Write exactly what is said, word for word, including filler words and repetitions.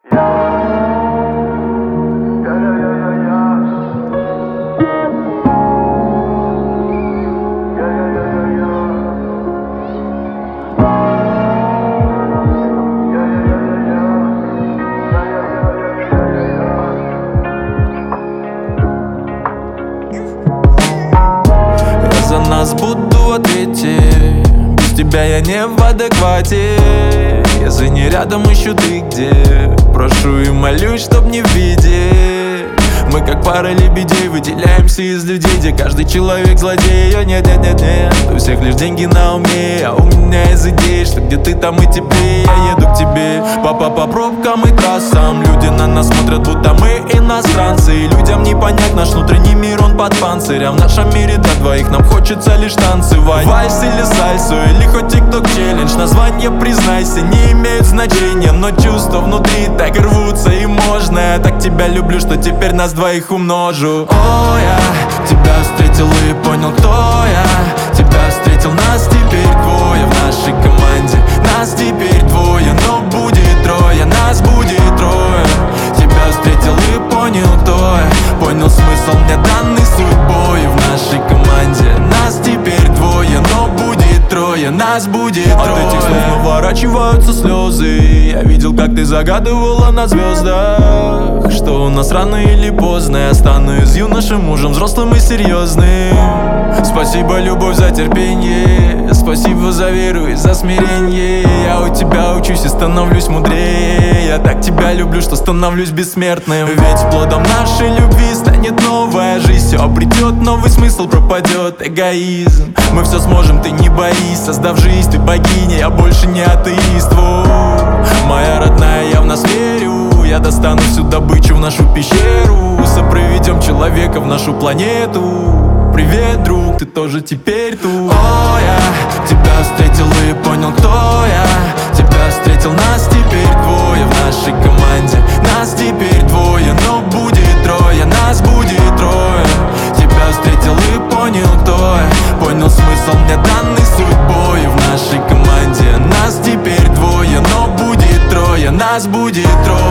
За нас буду ответить. Без тебя я не в адеквате. Если не рядом, ищу ты где. Прошу и молюсь, чтоб не в беде. Мы как пара лебедей выделяемся из людей, где каждый человек злодей. О, нет, нет, нет, нет, у всех лишь деньги на уме. А у меня из идей, что где ты, там и теплее. Я еду к тебе, папа, по пробкам и трассам. Люди на нас смотрят, будто мы иностранцы. И людям не понять наш внутренний мир, он под панцирем. В нашем мире для двоих нам хочется лишь танцевать. Вальс или сальсу, или хоть тикток челлендж. Названия, признайся, не имеют значения, но чувства внутри так рвутся, и можно. Я так тебя люблю, что теперь нас двоих умножу. О, я тебя встретил и понял, кто я. Тебя встретил, нас теперь двое в нашей команде. Нас теперь двое, но будет трое. Нас будет трое. Тебя встретил и понял, кто я. Понял смысл мне данный судьбой в нашей команде. Нас теперь двое, но будет трое. Нас будет трое. От этих слов наворачиваются слезы. Я видел, как ты загадывала на звездах, что у нас рано или поздно я стану из юноши мужем взрослым и серьезным. Спасибо, любовь, за терпение. Спасибо за веру и за смирение. Я у тебя учусь и становлюсь мудрее. Я так тебя люблю, что становлюсь бессмертным. Ведь плодом нашей любви станет новая жизнь. Все обретет новый смысл, пропадет эгоизм. Мы все сможем, ты не боись. Создав жизнь, ты богиня, я больше не атеист. Воу. Моя родная, я в нас верю. Я достану всю добычу в нашу пещеру. Сопроведем человека в нашу планету. Привет, друг, ты тоже теперь тут. О, я тебя встретил и понял, кто я. Тебя встретил, нас теперь двое в нашей команде. Нас теперь двое, но будет трое. Нас будет трое. Тебя встретил и понял, кто я. Понял смысл мне данный судьбой в нашей команде. Нас теперь двое, но будет трое. Нас будет трое.